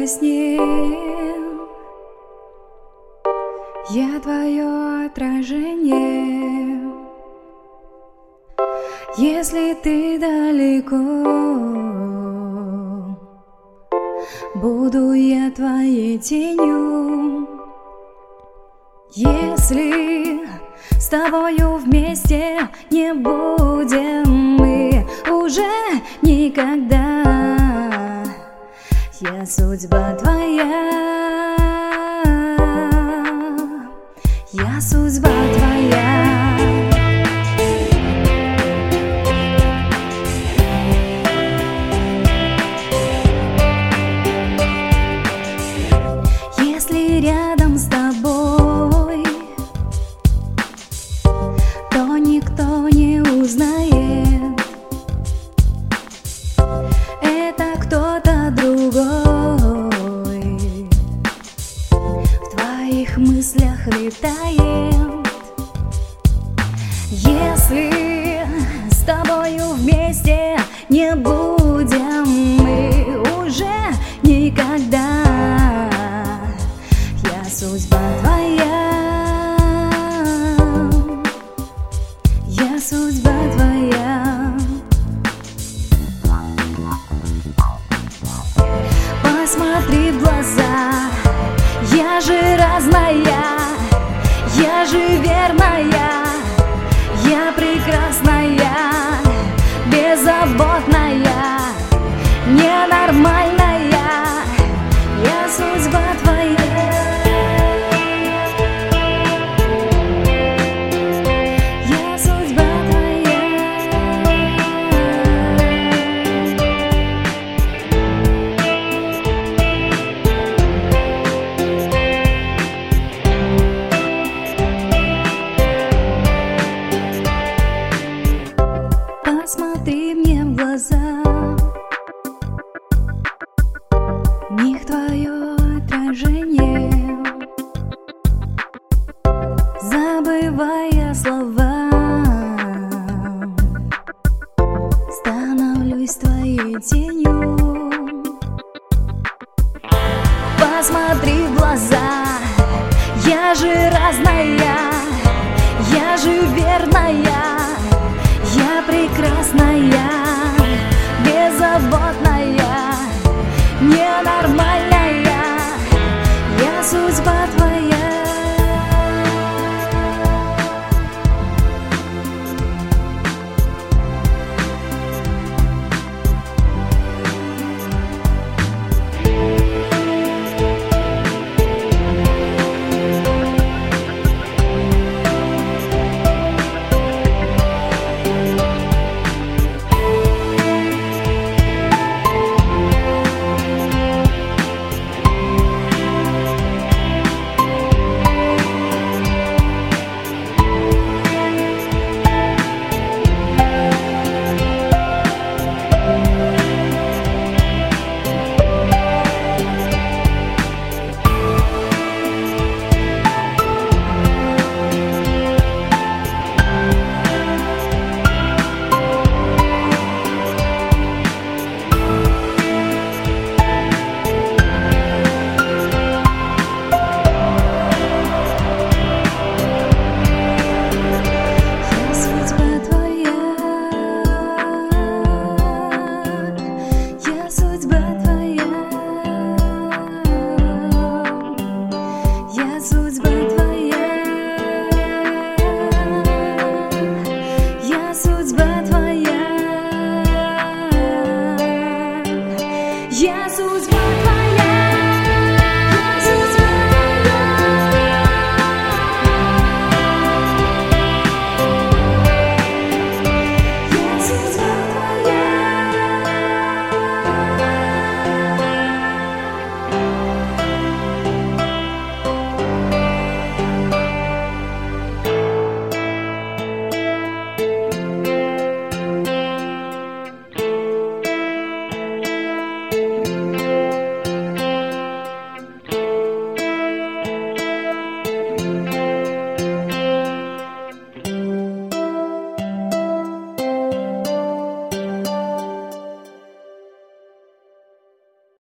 во сне. Я твое отражение. Если ты далеко, буду я твоей тенью. Если с тобою вместе не будем мы уже никогда, я судьба твоя, я судьба твоя. Если рядом с тобой, то никто не узнает, это кто-то другой в твоих мыслях летает. Если с тобою вместе не будем мы уже никогда, я судьба твоя, я судьба твоя. Посмотри в глаза, я же разная, я же верная, я прекрасная, беззаботная, ненормальная, я судьба твоя. Посмотри мне в глаза, в них твое отражение. Забывая слова, становлюсь твоей тенью. Посмотри в глаза, я же разная, я же верная, я прекрасная, беззаботная, ненормальная, я судьба твоя. Судьба твоя, я